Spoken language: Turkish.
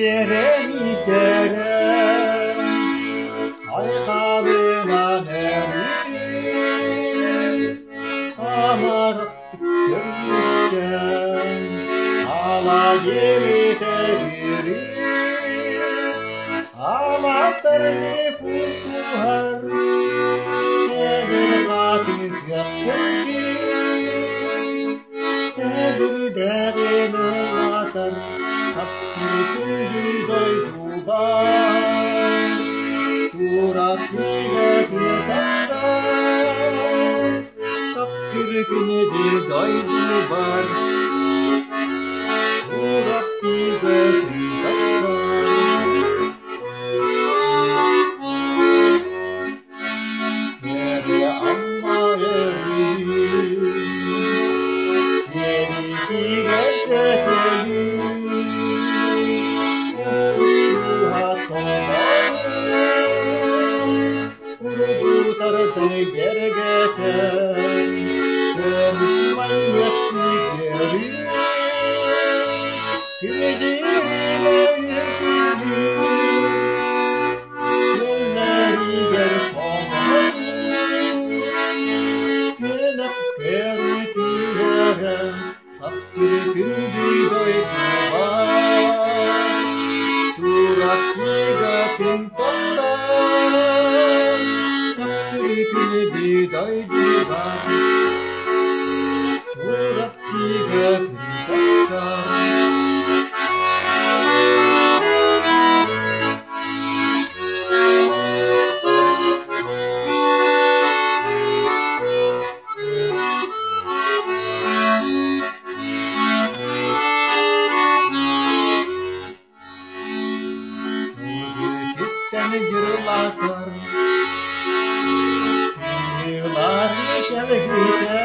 yerem iterem ayakkabına eridim amarık görmüşken ala geri tevirim alastarını kurtular nedir katil yaptım ki nedir derini atar kaptırıcı doydular suratıyla bir tatlar kaptırıcı bir doydular suratıyla bir tatlar yere amma erim yerisi gerçeklerim gergeten konuşman yetti geri Gülüdüğüme yürüdüm Gülleri gel soğuk Gülüp geritiyorum Taktır güldü doydular Suratlı gafin toplar bir doydular suratıyla kırpaklar Kitten yırlatır yıllar gelgide